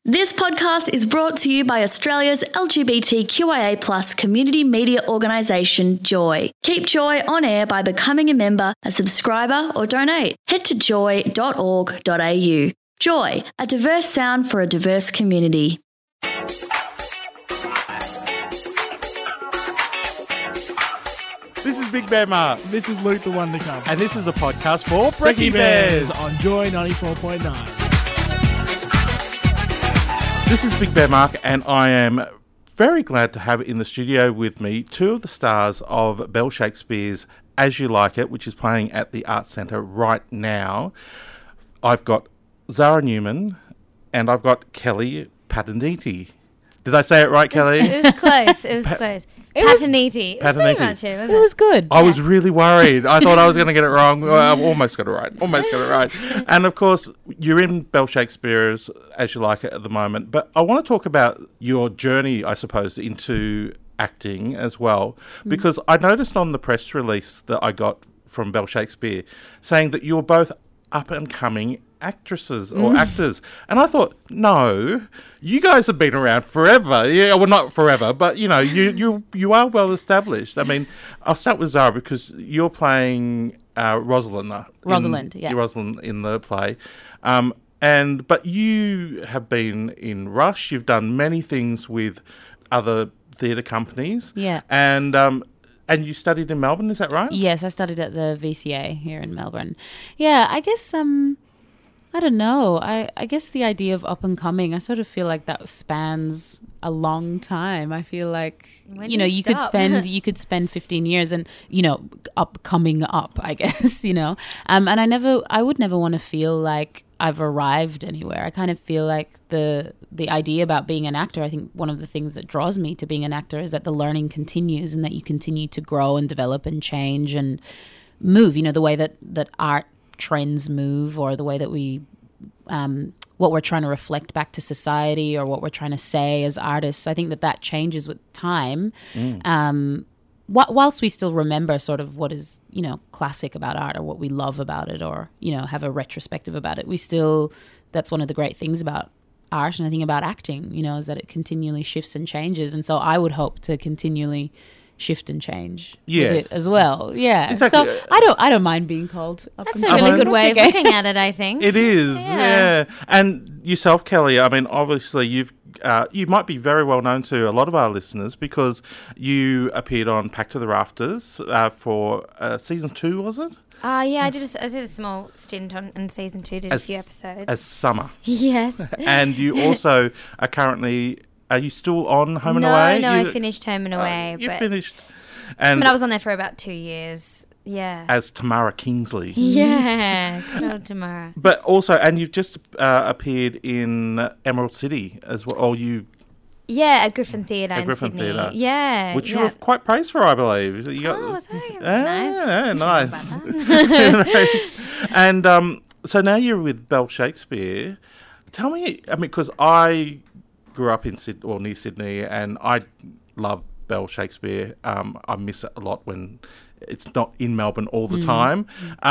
This podcast is brought to you by Australia's LGBTQIA+ community media organisation, Joy. Keep Joy on air by becoming a member, a subscriber or donate. Head to joy.org.au. Joy, a diverse sound for a diverse community. This is Big Bear Mark. This is Luke the One to Come. And this is a podcast for Brekkie Brekkie Bears. on Joy 94.9. This is Big Bear Mark, and I am very glad to have in the studio with me two of the stars of Bell Shakespeare's As You Like It, which is playing at the Arts Centre right now. I've got Zara Newman and I've got Kelly Pataniti. Did I say it right, Kelly? It was close. It was close. Pataniti. It was pretty much it, wasn't it? It was good. I was really worried. I thought I was going to get it wrong. Well, I almost got it right. And, of course, you're in Bell Shakespeare's As You Like It at the moment. But I want to talk about your journey, I suppose, into acting as well. Because I noticed on the press release that I got from Bell Shakespeare saying that you're both up-and-coming actresses or actors. And I thought, no, you guys have been around forever. Yeah, well, not forever, but, you know, you are well established. I mean, I'll start with Zara because you're playing Rosalind. Rosalind in the play. But you have been in Rush. You've done many things with other theatre companies. Yeah. And you studied in Melbourne, is that right? Yes, I studied at the VCA here in Melbourne. Yeah, I guess, I don't know. I guess the idea of up and coming, I sort of feel like that spans a long time. I feel like, you could spend 15 years and, coming up, I guess, and I would never want to feel like I've arrived anywhere. I kind of feel like the idea about being an actor, I think one of the things that draws me to being an actor is that the learning continues and that you continue to grow and develop and change and move, the way that art trends move, or the way that we what we're trying to reflect back to society, or what we're trying to say as artists. I think that changes with time. Whilst we still remember sort of what is, classic about art, or what we love about it, or, have a retrospective about it, that's one of the great things about art, and I think about acting, is that it continually shifts and changes. And so I would hope to continually shift and change with it as well. Yeah. Exactly. So I don't mind being called up. That's a really good way of looking at it, I think. It is, yeah. And yourself, Kelly, I mean, obviously you might be very well known to a lot of our listeners because you appeared on Pack to the Rafters for season 2, was it? Yeah, I did a small stint in season 2, did a few episodes. As Summer. Yes. And you also are currently... Are you still on Home and Away? No, I finished Home and Away. Finished. But I was on there for about 2 years. Yeah. As Tamara Kingsley. Yeah. Good old Tamara. But also, and you've just appeared in Emerald City as well. Yeah, at Griffin Theatre in Griffin Sydney. Theatre. Yeah. Which you were quite praised for, I believe. Was I? That's nice. Yeah, nice. And so now you're with Bell Shakespeare. Tell me, because I grew up in near Sydney, and I love Bell Shakespeare. I miss it a lot when it's not in Melbourne all the time.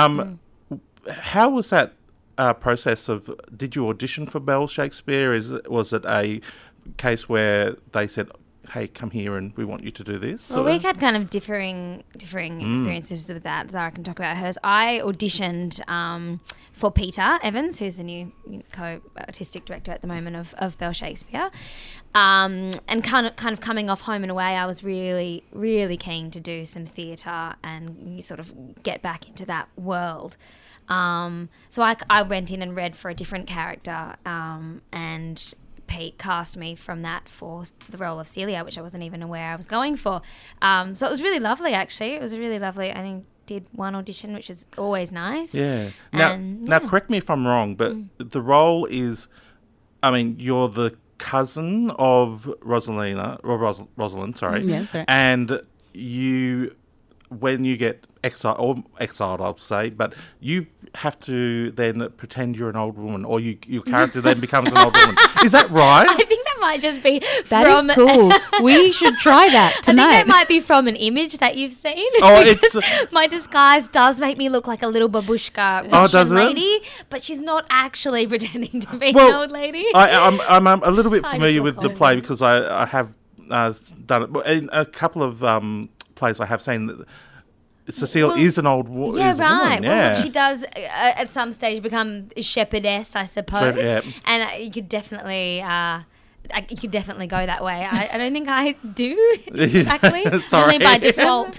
How was that process of? Did you audition for Bell Shakespeare? Was it a case where they said, "Hey, come here, and we want you to do this"? Well, we've had kind of differing experiences with that. Zara can talk about hers. I auditioned for Peter Evans, who's the new co-artistic director at the moment of Bell Shakespeare. And kind of coming off Home and Away, I was really, really keen to do some theatre and sort of get back into that world. So I went in and read for a different character, and Pete cast me from that for the role of Celia, which I wasn't even aware I was going for. So it was really lovely, actually. It was really lovely. I think did one audition, which is always nice. Yeah. Now, correct me if I'm wrong, but the role is, you're the cousin of Rosalind, sorry. Yeah, sorry. And you when you get exiled, I'll say, but you have to then pretend you're an old woman, or your character then becomes an old woman. Is that right? I think that might just be That from... is cool. We should try that I tonight. think that might be from an image that you've seen. Oh, Because it's- my disguise does make me look like a little babushka Oh, Russian does it? lady, but she's not actually pretending to be Well, an old lady. I'm a little bit I just familiar look with the old. play because I have done it. But in a couple of plays I have seen that Cecile Well, is an old woman. Yeah, right. Yeah. Well, she does at some stage become a shepherdess, I suppose. Yeah. And you could definitely go that way. I don't think I do exactly. Sorry. Only by default.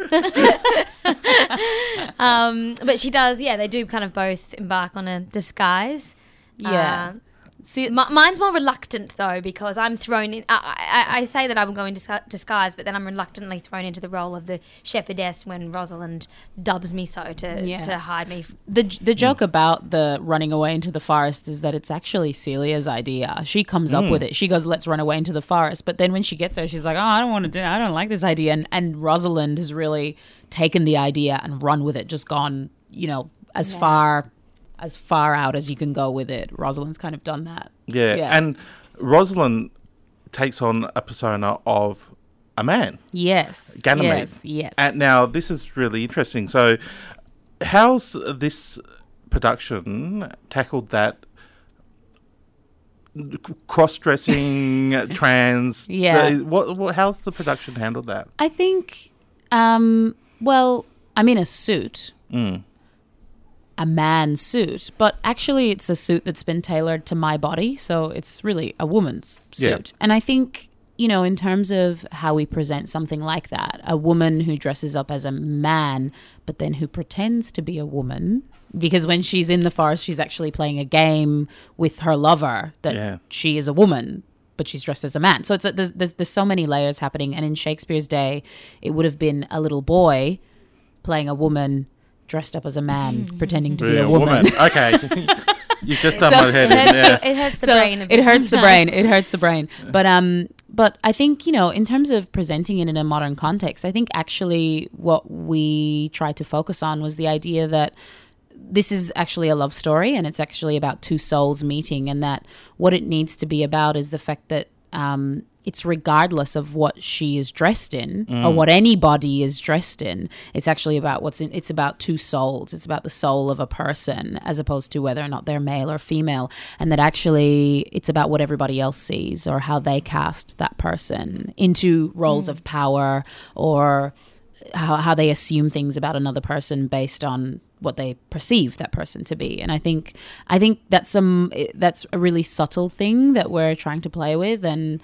But she does. Yeah, they do kind of both embark on a disguise. Yeah. See, Mine's more reluctant though, because I'm thrown in. I say that I will go in disguise, but then I'm reluctantly thrown into the role of the shepherdess when Rosalind dubs me so to hide me. the joke about the running away into the forest is that it's actually Celia's idea. She comes up with it. She goes, "Let's run away into the forest." But then when she gets there, she's like, "Oh, I don't want to do it. I don't like this idea." And Rosalind has really taken the idea and run with it. Just gone, as far out as you can go with it. Rosalind's kind of done that. Yeah. And Rosalind takes on a persona of a man. Yes. Ganymede. Yes. And now this is really interesting. So, how's this production tackled that cross-dressing, trans? Yeah. How's the production handled that? I think, well, I'm in a suit. A man's suit, but actually it's a suit that's been tailored to my body, so it's really a woman's suit. And I think, in terms of how we present something like that, a woman who dresses up as a man, but then who pretends to be a woman, because when she's in the forest, she's actually playing a game with her lover that she is a woman, but she's dressed as a man. So there's so many layers happening. And in Shakespeare's day, it would have been a little boy playing a woman dressed up as a man, pretending to be a woman. Okay. You've just done my head in. It hurts the brain. A bit It hurts the brain. sometimes. It hurts the brain. But I think, in terms of presenting it in a modern context, I think actually what we tried to focus on was the idea that this is actually a love story, and it's actually about two souls meeting, and that what it needs to be about is the fact that it's regardless of what she is dressed in or what anybody is dressed in. It's actually about it's about two souls. It's about the soul of a person as opposed to whether or not they're male or female. And that actually it's about what everybody else sees or how they cast that person into roles of power, or how they assume things about another person based on what they perceive that person to be. And I think that's a really subtle thing that we're trying to play with. And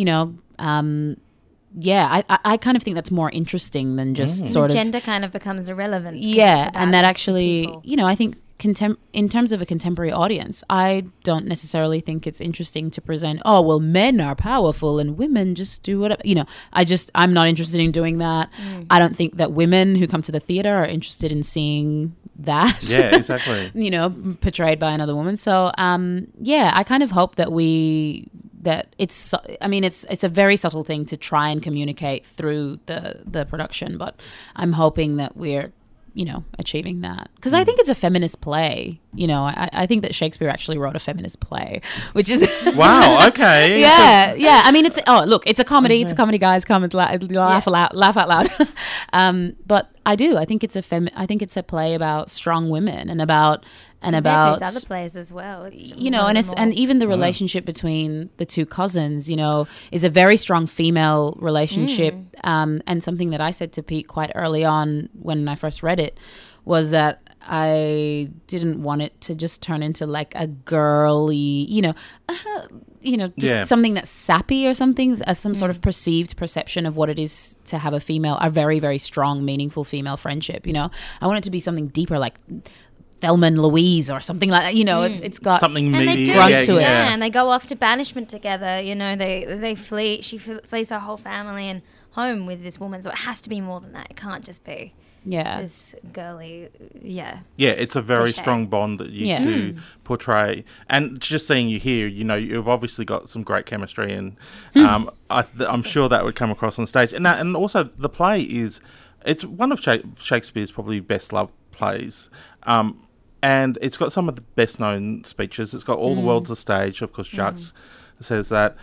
I kind of think that's more interesting than just sort of gender kind of becomes irrelevant. 'cause it's yeah. about And that just the actually, people. I think in terms of a contemporary audience, I don't necessarily think it's interesting to present, oh, well, men are powerful and women just do whatever. I'm not interested in doing that. I don't think that women who come to the theatre are interested in seeing that. Yeah, exactly. Portrayed by another woman. So, I kind of hope that it's a very subtle thing to try and communicate through the production, but I'm hoping that we're achieving that, because I think it's a feminist play. I think that Shakespeare actually wrote a feminist play, which is Wow. Okay. yeah. I mean, it's a comedy. It's a comedy, guys. Come and laugh out loud. But I think it's a play about strong women and about Compared to his other plays as well. It's and even the relationship between the two cousins, is a very strong female relationship. And something that I said to Pete quite early on when I first read it was that I didn't want it to just turn into like a girly, something that's sappy or something, as some sort of perceived perception of what it is to have a very, very strong, meaningful female friendship. I want it to be something deeper, like Thelma and Louise or something like that. It's got Something And they meaty. do, to it. and they go off to banishment together. They flee. She flees her whole family and home with this woman. So it has to be more than that. It can't just be this girly. Yeah. Yeah, it's a very Cliche. strong bond that you two portray. And just seeing you here, you've obviously got some great chemistry, and I'm sure that would come across on stage. And also the play is It's one of Shakespeare's probably best loved plays. And it's got some of the best known speeches. It's got All the World's a Stage. Of course, Jacques says that.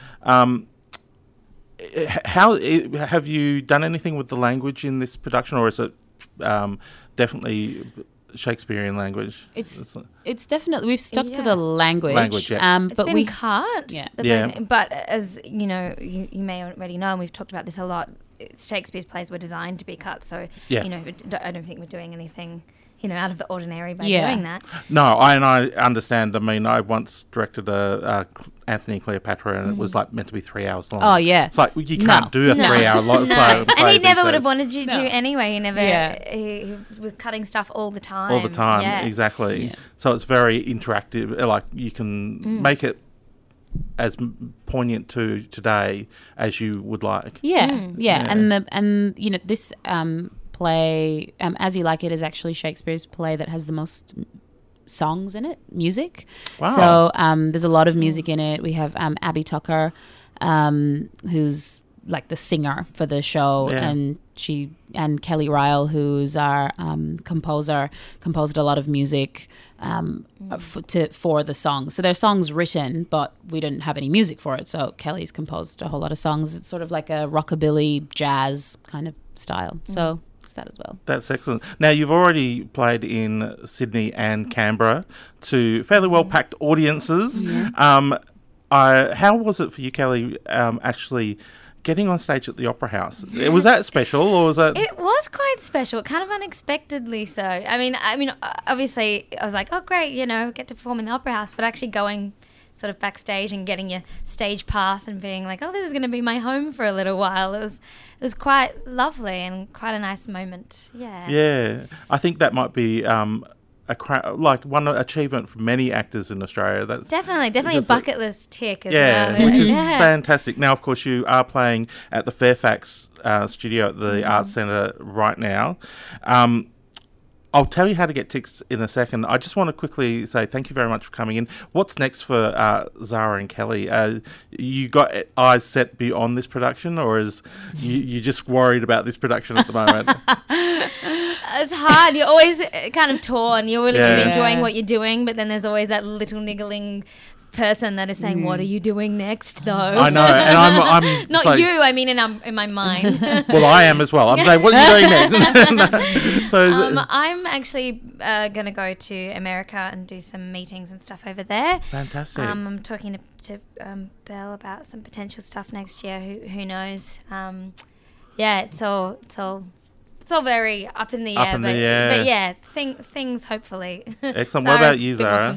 How have you done anything with the language in this production, or is it definitely Shakespearean language? It's definitely, we've stuck to the language. Yeah. It's but been cut. Yeah. But as you know, you may already know, and we've talked about this a lot, Shakespeare's plays were designed to be cut. So, Yeah. I don't think we're doing anything, out of the ordinary by doing that. No, I understand. I mean, I once directed a Anthony and Cleopatra, and it was like meant to be 3 hours long. Oh, yeah. It's like you can't do a 3-hour play. And he never these would have days. wanted you to anyway. He never. He was cutting stuff all the time. All the time, Yeah. exactly. Yeah. So it's very interactive. Like you can make it as poignant to today as you would like. Yeah. And this play, As You Like It, is actually Shakespeare's play that has the most songs in it, music. Wow. So there's a lot of music in it. We have Abby Tucker, who's like the singer for the show, and Kelly Ryle, who's our composer, composed a lot of music for the songs. So there's songs written, but we didn't have any music for it. So Kelly's composed a whole lot of songs. It's sort of like a rockabilly jazz kind of style. So it's that as well. That's excellent. Now, you've already played in Sydney and Canberra to fairly well-packed audiences. How was it for you, Kelly, actually getting on stage at the Opera House? Was that special, or was that... It was quite special, kind of unexpectedly so. I mean, obviously, I was like, oh, great, get to perform in the Opera House, but actually going sort of backstage and getting your stage pass and being like, oh, this is going to be my home for a little while. It was quite lovely and quite a nice moment. Yeah. Yeah. I think that might be one achievement for many actors in Australia. That's definitely a bucket list tick as well. Which is fantastic. Now, of course, you are playing at the Fairfax studio at the Arts Centre right now. I'll tell you how to get tickets in a second. I just want to quickly say thank you very much for coming in. What's next for Zara and Kelly? You got eyes set beyond this production, or is you just worried about this production at the moment? It's hard. You're always kind of torn. You're really enjoying what you're doing, but then there's always that little niggling person that is saying, "What are you doing next?" Though I know, and I'm not like, you. I mean, in my mind. Well, I am as well. I'm saying, what are you doing next? So I'm actually going to go to America and do some meetings and stuff over there. Fantastic. I'm talking to Belle about some potential stuff next year. Who knows? It's all very up in the air. But yeah, things hopefully. Excellent. What about you, Zara?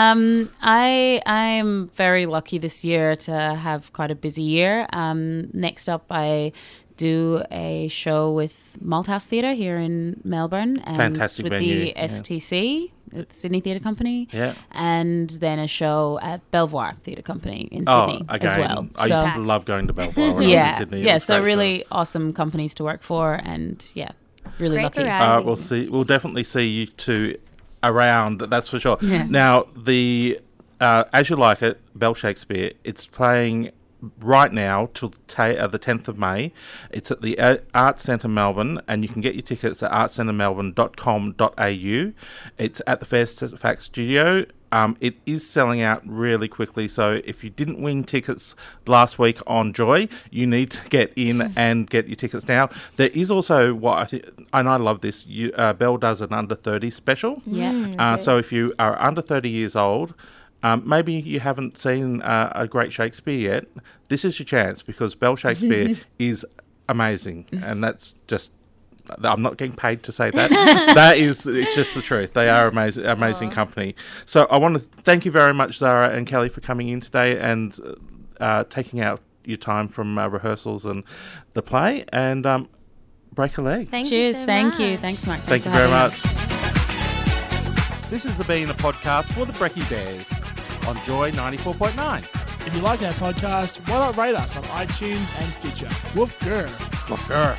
I'm very lucky this year to have quite a busy year. Next up, I do a show with Malthouse Theatre here in Melbourne, and fantastic with venue. the STC, the Sydney Theatre Company, yeah, and then a show at Belvoir Theatre Company in Sydney as well. I used to love going to Belvoir when I was in Sydney. Yeah, so really awesome companies to work for, and really great lucky. variety. We'll definitely see you two around. That's for sure. Yeah. Now, the As You Like It, Bell Shakespeare, it's playing right now till the 10th of May. It's at the Arts Centre Melbourne, and you can get your tickets at artscentremelbourne.com.au. It's at the Fairfax studio. It is selling out really quickly, so if you didn't win tickets last week on Joy, you need to get in and get your tickets now. There is also what I think, and I love this, Belle does an under 30 special. Yeah. So if you are under 30 years old, maybe you haven't seen a great Shakespeare yet, this is your chance, because Bell Shakespeare is amazing, and that's just... I'm not getting paid to say that. It's just the truth. They are amazing company. So I want to thank you very much, Zara and Kelly, for coming in today and taking out your time from rehearsals and the play, and break a leg. Cheers. Thank you. Thanks, Mark. Thank you very much. This has been a podcast for the Brekkie Bears on Joy 94.9. If you like our podcast, why not rate us on iTunes and Stitcher? Woof grr. Woof grr.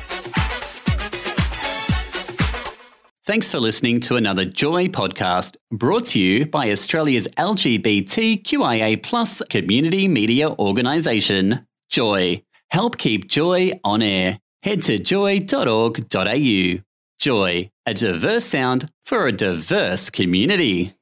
Thanks for listening to another Joy podcast, brought to you by Australia's LGBTQIA+ community media organisation, Joy. Help keep Joy on air. head to joy.org.au. Joy, a diverse sound for a diverse community.